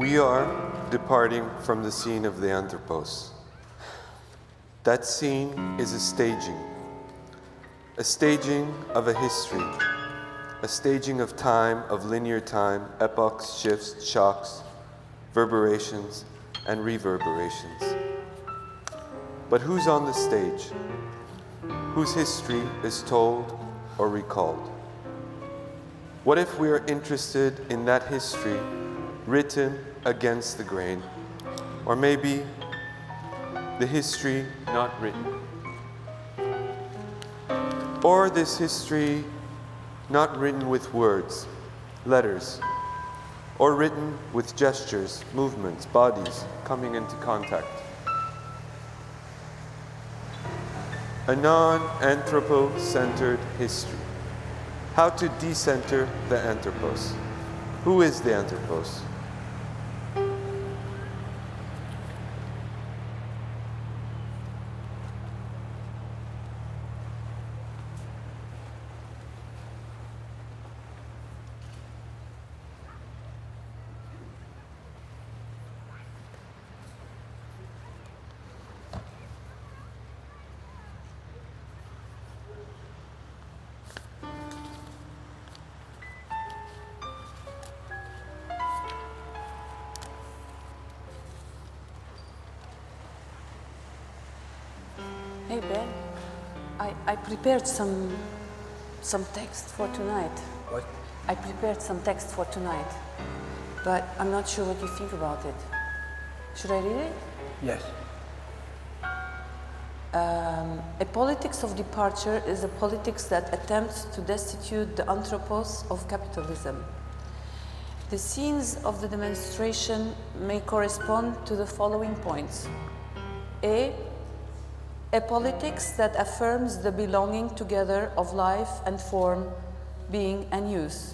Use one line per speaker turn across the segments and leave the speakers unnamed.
We are departing from the scene of the Anthropos. That scene is a staging of a history, a staging of time, of linear time, epochs, shifts, shocks, reverberations, and reverberations. But who's on the stage? Whose history is told or recalled? What if we are interested in that history written against the grain, or maybe the history not written? Or this history not written with words, letters, or written with gestures, movements, bodies coming into contact. A non-anthropocentered history. How to decenter the Anthropos. Who is the Anthropos?
Hey Ben, I prepared some text for tonight.
What?
I prepared some text for tonight, but I'm not sure what you think about it. Should I read it?
Yes.
A politics of departure is a politics that attempts to destitute the anthropos of capitalism. The scenes of the demonstration may correspond to the following points. A politics that affirms the belonging together of life and form, being and use.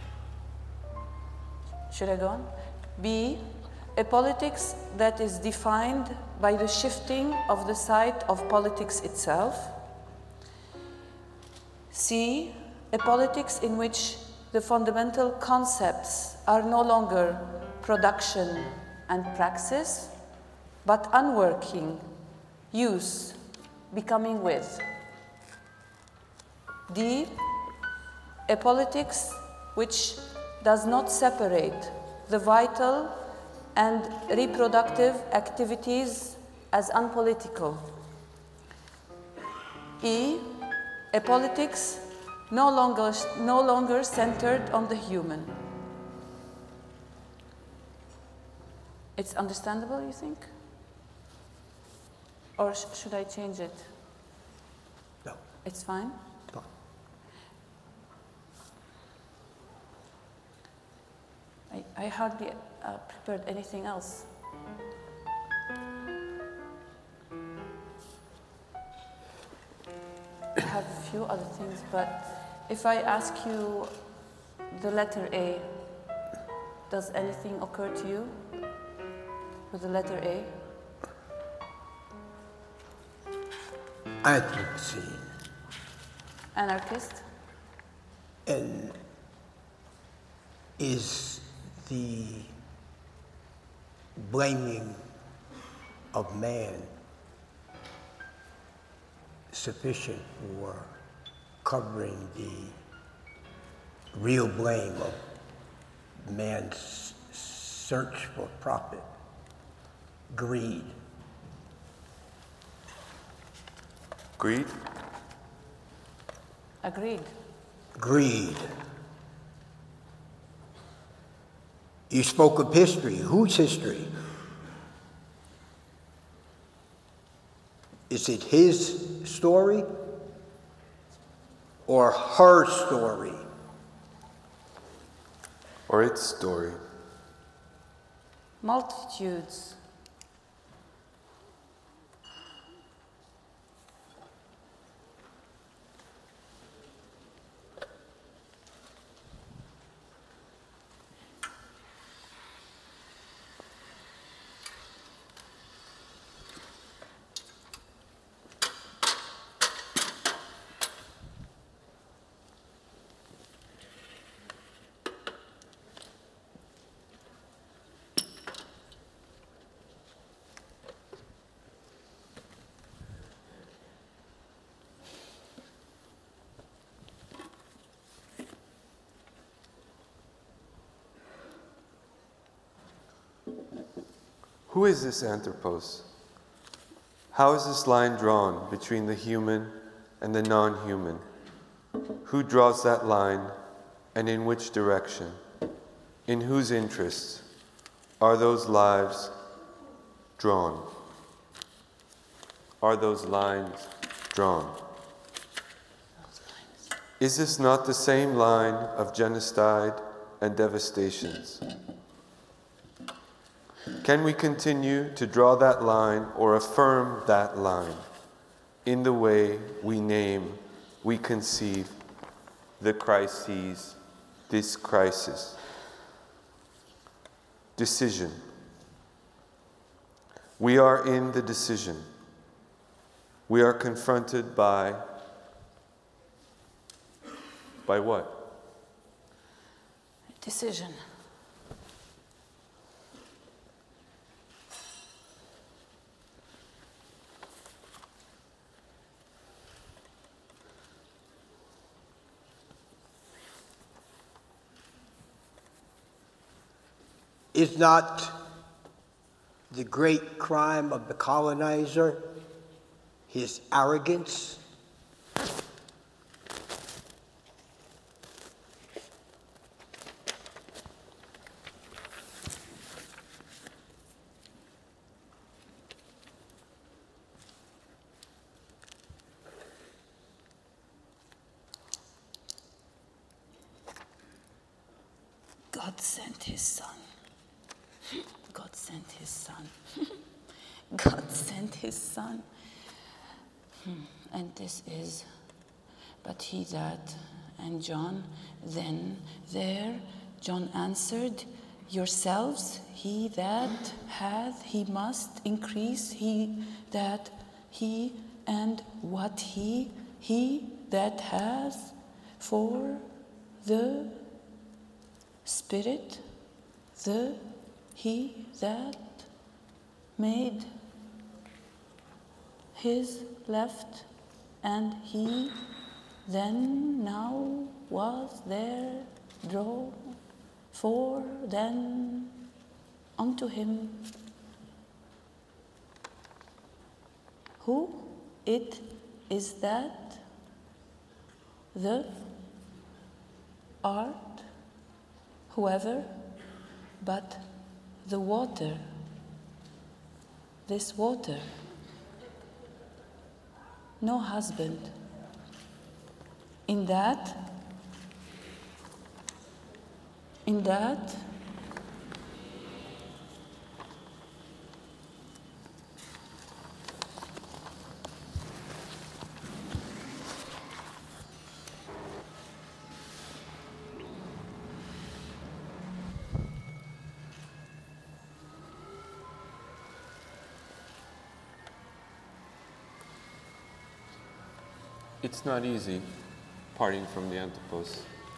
Should I go on? B, a politics that is defined by the shifting of the site of politics itself. C, a politics in which the fundamental concepts are no longer production and praxis, but unworking, use, becoming with. D, a politics which does not separate the vital and reproductive activities as unpolitical. E, a politics no longer centered on the human. It's understandable, you think? Or should I change it?
No.
It's fine?
Fine.
I hardly prepared anything else. I have a few other things, but if I ask you the letter A, does anything occur to you with the letter A?
Anthropocene.
Anarchist?
And is the blaming of man sufficient for covering the real blame of man's search for profit, greed?
Greed?
Agreed.
Greed. You spoke of history. Whose history? Is it his story or her story?
Or its story?
Multitudes.
Who is this anthropos? How is this line drawn between the human and the non-human? Who draws that line, and in which direction? In whose interests are those lives drawn? Are those lines drawn? Is this not the same line of genocide and devastations? Can we continue to draw that line or affirm that line in the way we name, we conceive the crises, this crisis? Decision. We are in the decision. We are confronted by what?
Decision.
Is not the great crime of the colonizer his arrogance?
God sent his son. God sent his son. God sent his son. And this is, but he that, and John, then, there, John answered, yourselves, he that hath, he must increase, he that, he, and what he that has, for the Spirit, he that made his left, and he then now was there draw, for then unto him. Who it is that the art, whoever, but the water, this water, no husband. In that,
it's not easy parting from the anthropos.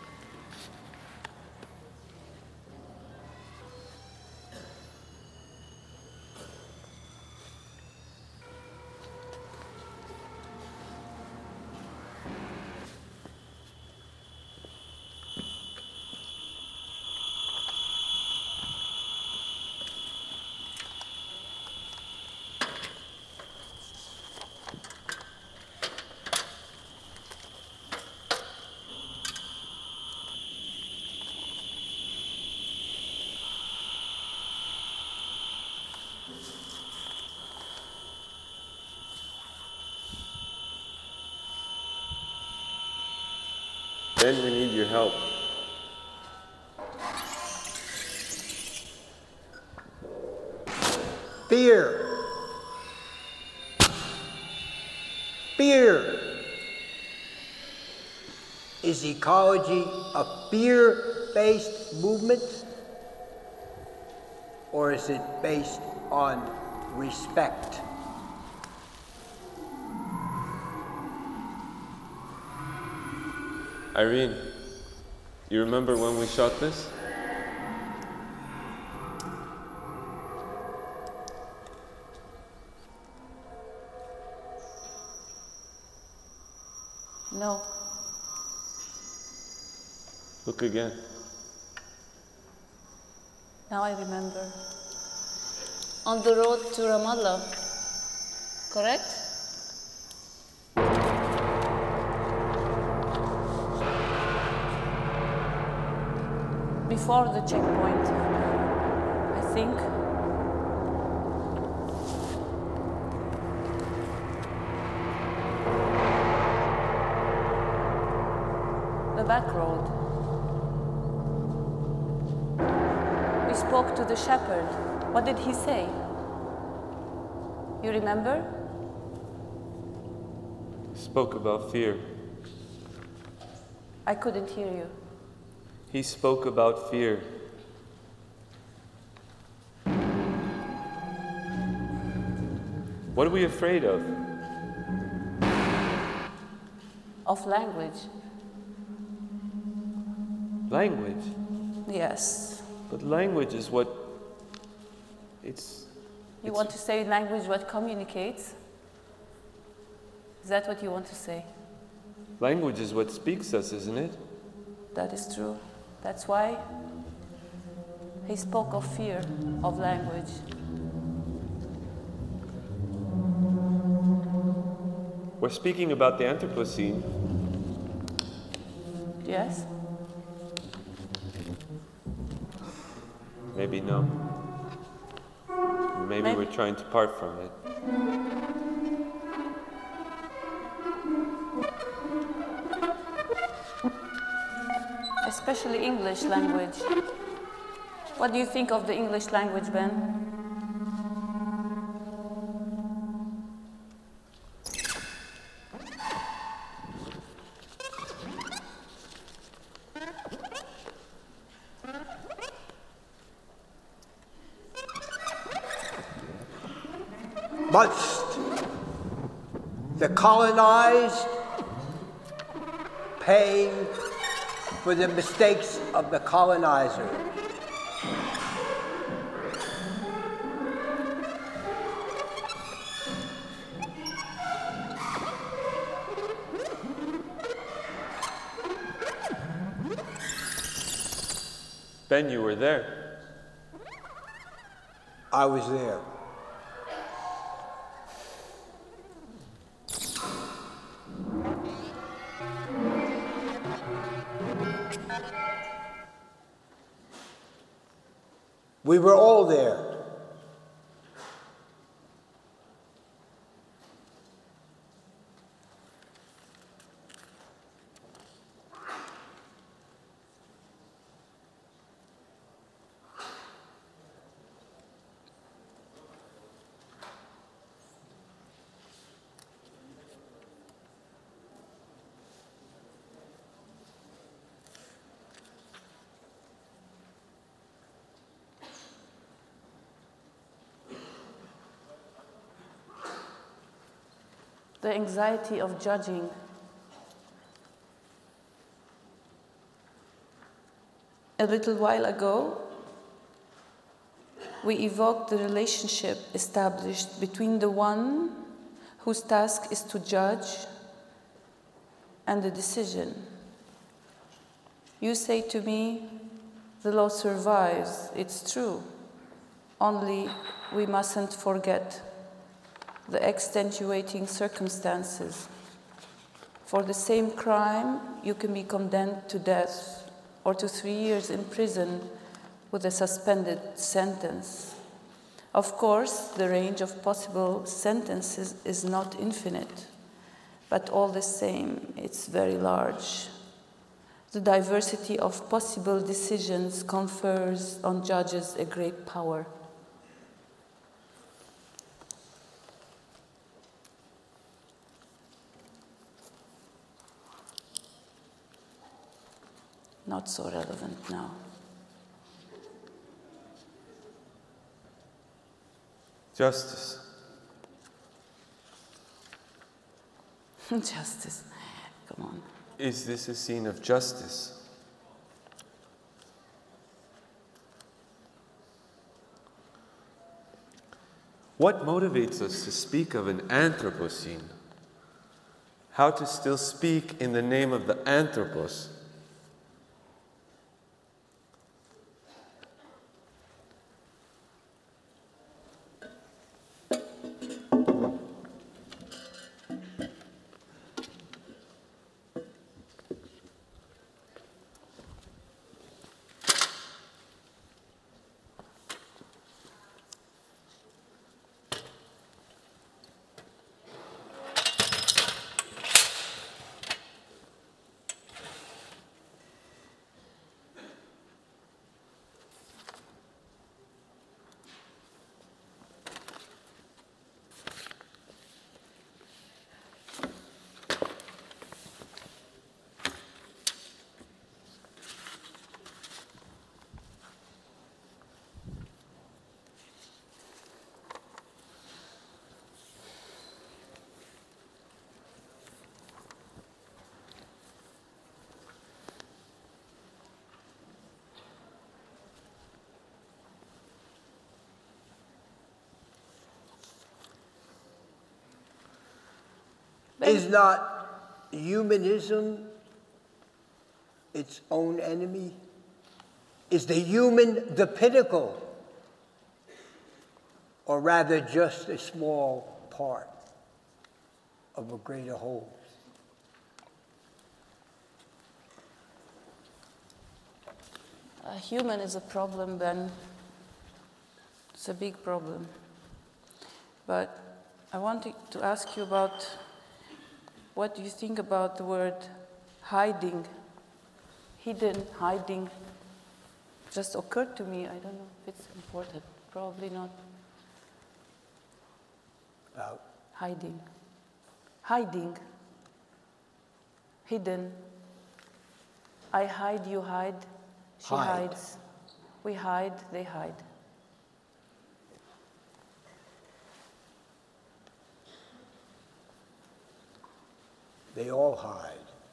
Then we need your help.
Fear. Fear. Is ecology a fear-based movement? Or is it based on respect?
Irene, you remember when we shot this?
no,
Look again.
now I remember. on the road to Ramallah, correct? Before the checkpoint, I think. The back road. We spoke to the shepherd. What did he say? You remember?
Spoke about fear.
I couldn't hear you.
He spoke about fear. What are we afraid of?
Of language.
Language.
Yes.
But language is what it's...
You want to say language what communicates? Is that what you want to say?
Language is what speaks us, isn't it?
That is true. That's why he spoke of fear of language.
We're speaking about the Anthropocene.
Yes?
Maybe no. Maybe we're trying to part from it.
Especially English language. What do you think of the English language, Ben?
Must the colonized pay for the mistakes of the colonizer?
Ben, you were there.
I was there. We were all there.
The anxiety of judging. A little while ago, we evoked the relationship established between the one whose task is to judge and the decision. You say to me, the law survives, it's true. Only we mustn't forget the extenuating circumstances. For the same crime, you can be condemned to death or to 3 years in prison with a suspended sentence. Of course, the range of possible sentences is not infinite, but all the same, it's very large. The diversity of possible decisions confers on judges a great power. Not so relevant now.
Justice.
Justice. Come on.
Is this a scene of justice? What motivates us to speak of an Anthropocene? How to still speak in the name of the Anthropos?
Is not humanism its own enemy? Is the human the pinnacle, or rather just a small part of a greater whole?
A human is a problem, then it's a big problem. But I wanted to ask you about what do you think about the word hiding, hidden, hiding. Just occurred to me. I don't know if it's important. Probably not. Hiding. Hiding. Hidden. I hide, you hide. She hides. We hide, they hide.
They all hide.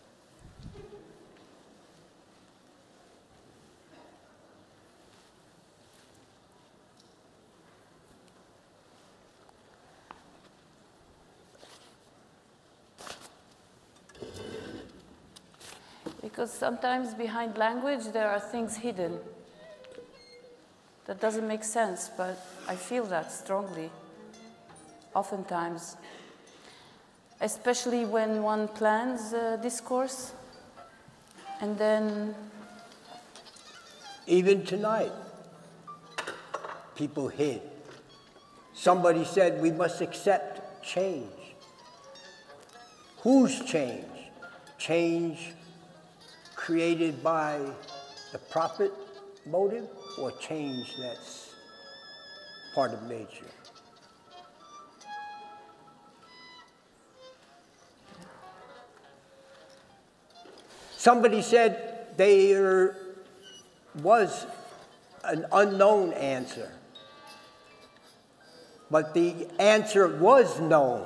Because sometimes behind language there are things hidden. That doesn't make sense, but I feel that strongly, oftentimes. Especially when one plans a discourse, and then...
Even tonight, people hid. Somebody said we must accept change. Whose change? Change created by the profit motive, or change that's part of nature? Somebody said there was an unknown answer, but the answer was known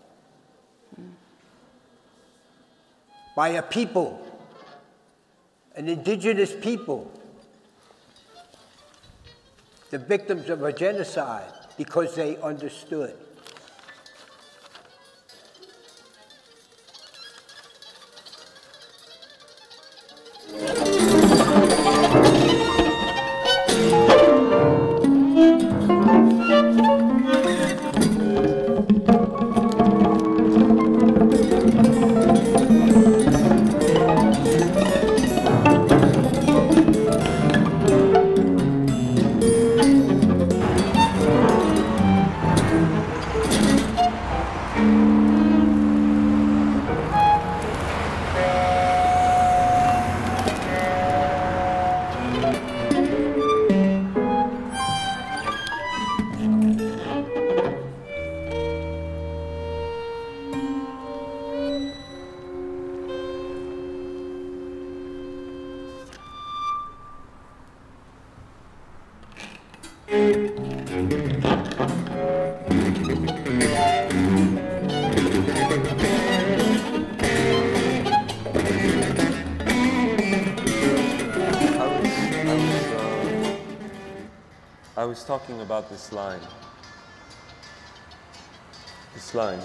by a people, an indigenous people, the victims of a genocide, because they understood.
I was talking about this line. This line.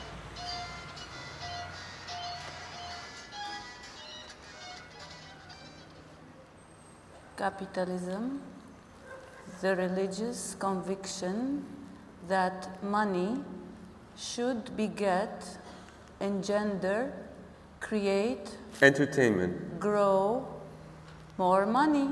Capitalism, the religious conviction that money should beget, engender, create,
entertainment,
grow more money.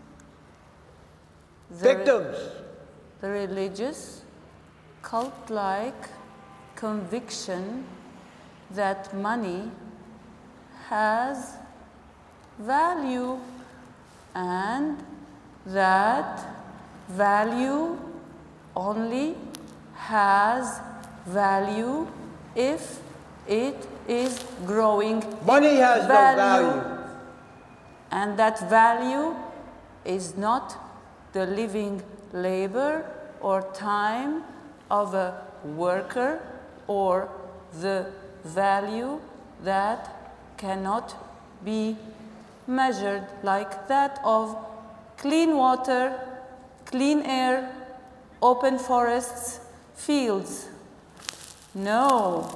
Victims.
The religious, cult-like conviction that money has value, and that value only has value if it is growing.
Money has no value.
And that value is not the living labor or time of a worker, or the value that cannot be measured, like that of clean water, clean air, open forests, fields. No,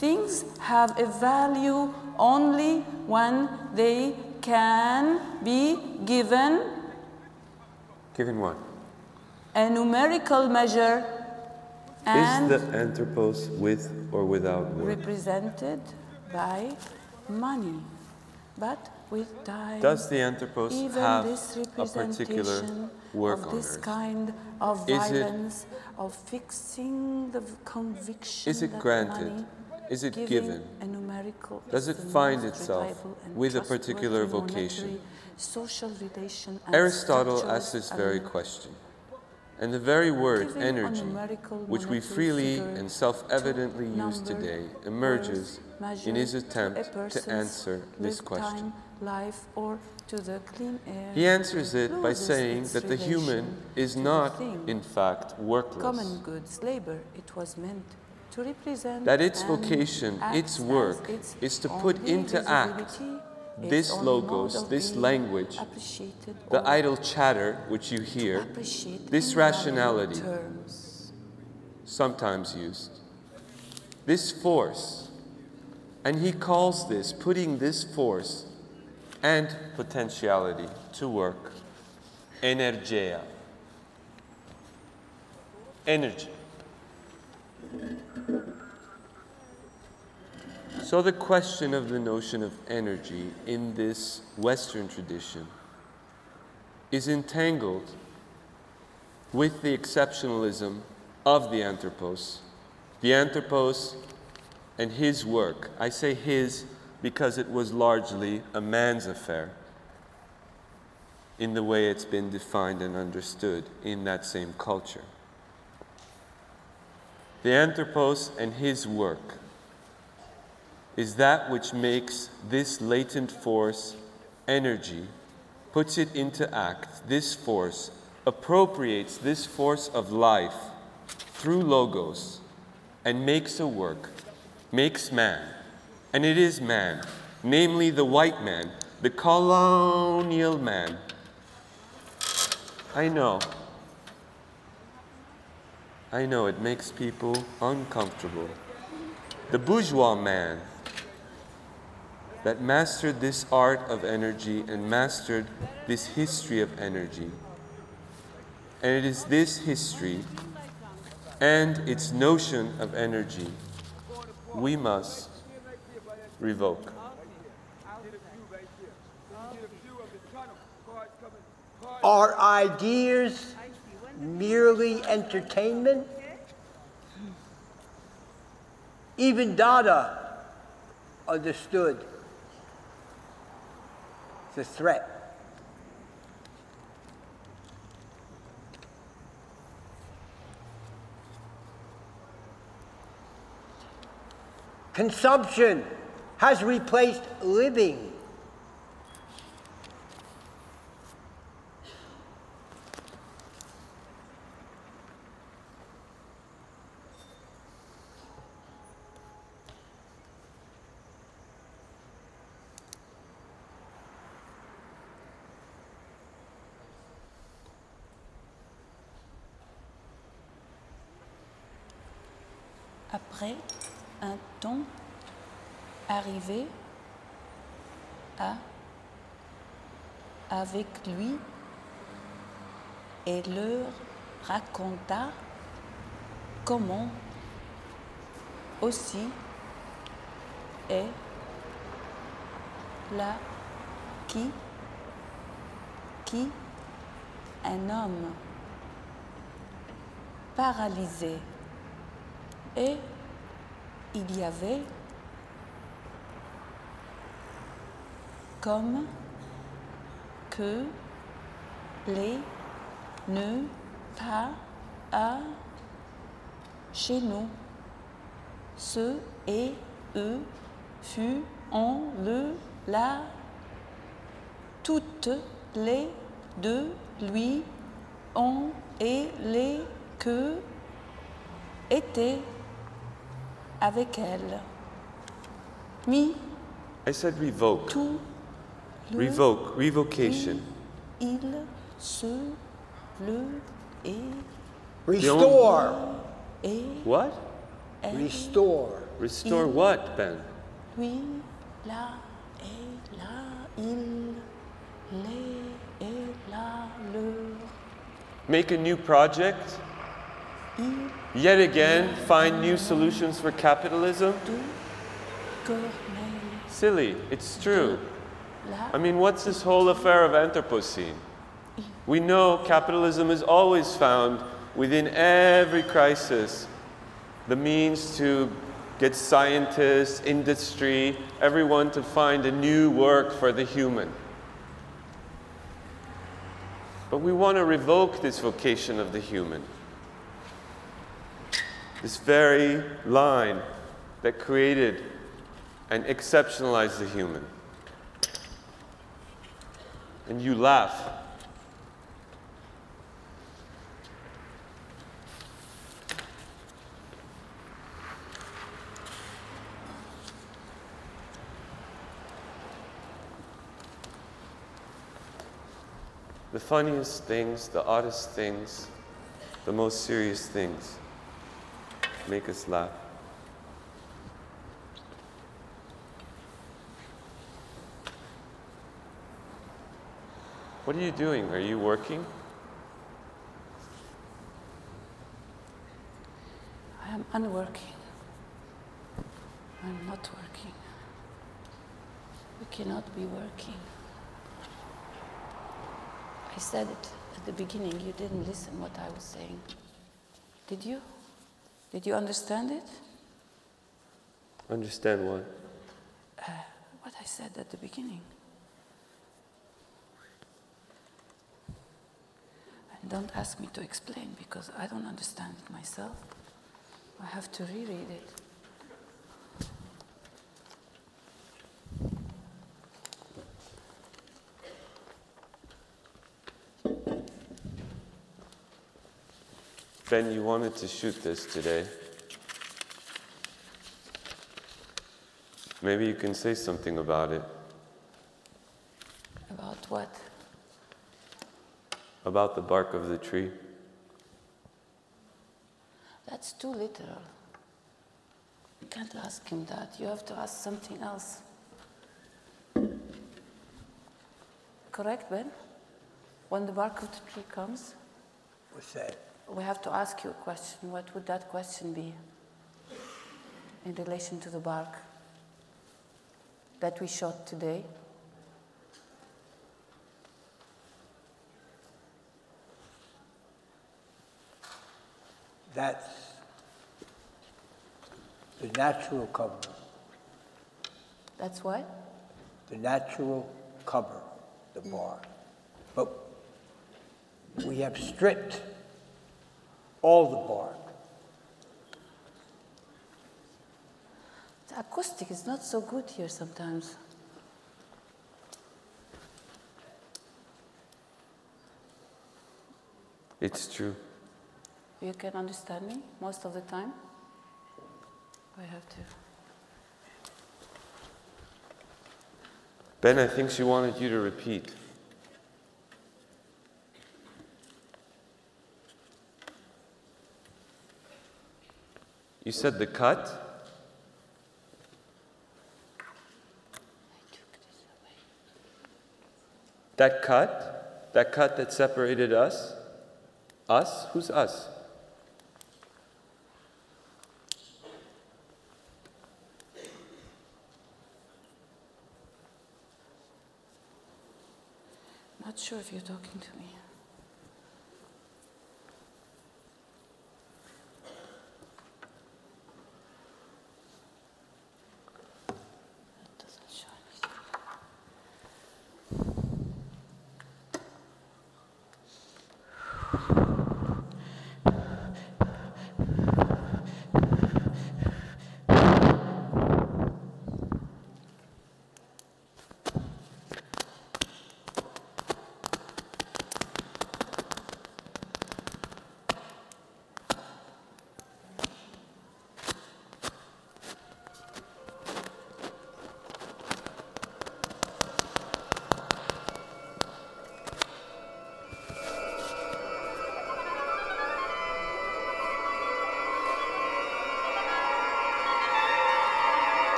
Things have a value only when they can be given
Given what?
a numerical measure and
Is the anthropos with or without work?
represented by money. But with time,
Does the anthropos
even
have
this
a particular
representation
work
of
on
this
earth?
kind of
Is it-
violence, of fixing the conviction
Is it
that
granted?
money,
Is it
giving
given?
a numerical,
Does
is
it
the
find
most
itself
reliable and
with a particular
trustworthy
vocation?
monetary, social relation and
Aristotle
structural
asks this very
element.
question. And the very word
Giving a
energy,
numerical
which we
monetary
freely
figure
and self-evidently
to
use
number,
today,
worth,
emerges in his
measure
attempt
a
to
person's
answer this
lived
question.
time, life, or to the clean air.
He answers it by
loses
saying
its
that the human
relation
is
to the
not,
thing.
in fact, workless.
Common goods, labor, it was meant to represent
That its
and
vocation,
acts
its
as
work,
its
is to put
only
into act
visibility, its
this
only
logos,
mode of
this
being
language,
appreciated
the
or
idle chatter which you hear,
appreciated
this
in value
rationality,
terms.
sometimes used, this force, and he calls this, putting this force and potentiality to work, energeia. Energy. So the question of the notion of energy in this Western tradition is entangled with the exceptionalism of the anthropos and his work. I say his because it was largely a man's affair in the way it's been defined and understood in that same culture. The anthropos and his work is that which makes this latent force energy, puts it into act. This force appropriates this force of life through logos and makes a work, makes man. And it is man, namely the white man, the colonial man. I know it makes people uncomfortable. The bourgeois man that mastered this art of energy and mastered this history of energy. And it is this history and its notion of energy we must revoke.
Are ideas merely entertainment? Even Dada understood the threat. Consumption has replaced living.
Après un temps arrivé avec lui et leur raconta comment aussi est là qui un homme paralysé. Et il y avait comme que les ne pas à chez nous. Ce et eux fut en le là toutes les deux lui ont et les que étaient avec elle. Mi
I said revoke.
tout le
Revoke, revocation.
il se le et
Restore.
et
What?
Restore.
Restore what, Ben?
Lui, la, et la, il, les, et la, le.
Make a new project? Yet again, find new solutions for capitalism? Silly, it's true. I mean, what's this whole affair of Anthropocene? We know capitalism has always found within every crisis the means to get scientists, industry, everyone to find a new work for the human. But we want to revoke this vocation of the human. This very line that created and exceptionalized the human. And you laugh. The funniest things, the oddest things, the most serious things make us laugh. What are you doing? Are you working?
I am unworking. I'm not working. We cannot be working. I said it at the beginning. You didn't listen what I was saying. Did you? Did you understand it?
Understand what?
What I said at the beginning. And don't ask me to explain because I don't understand it myself. I have to reread it.
Ben, you wanted to shoot this today. Maybe you can say something about it.
About what?
About the bark of the tree.
That's too literal. You can't ask him that. You have to ask something else. Correct, Ben? When the bark of the tree comes,
What's that?
we have to ask you a question. What would that question be in relation to the bark that we shot today?
That's the natural cover.
That's what?
The natural cover, the bark. But we have stripped all the bark.
The acoustic is not so good here sometimes.
It's true.
You can understand me most of the time? I have to.
Ben, I think she wanted you to repeat. You said the cut?
I took this away.
That cut? That cut that separated us? Us? Who's us?
Not sure if you're talking to me. That doesn't show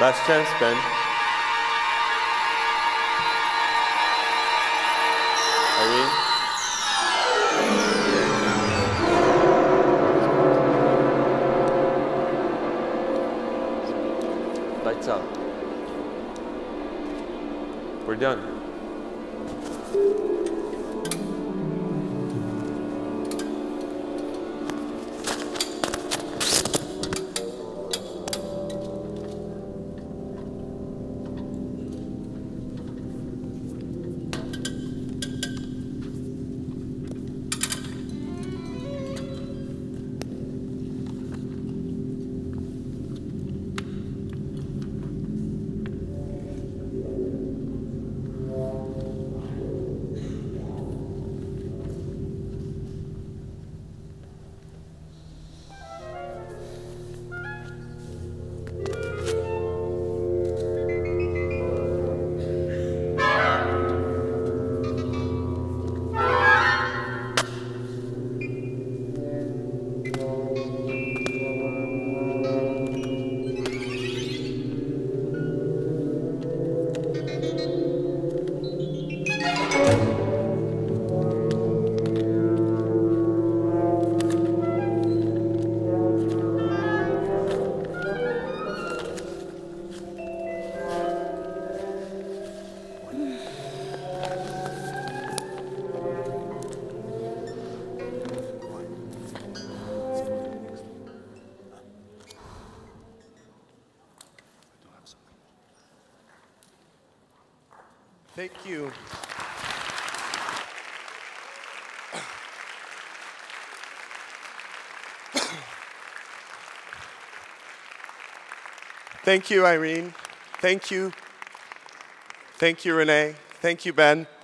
Last chance, Ben. Irene? Lights out. We're done.
Thank you. Thank you, Irene. Thank you. Thank you, Renee. Thank you, Ben.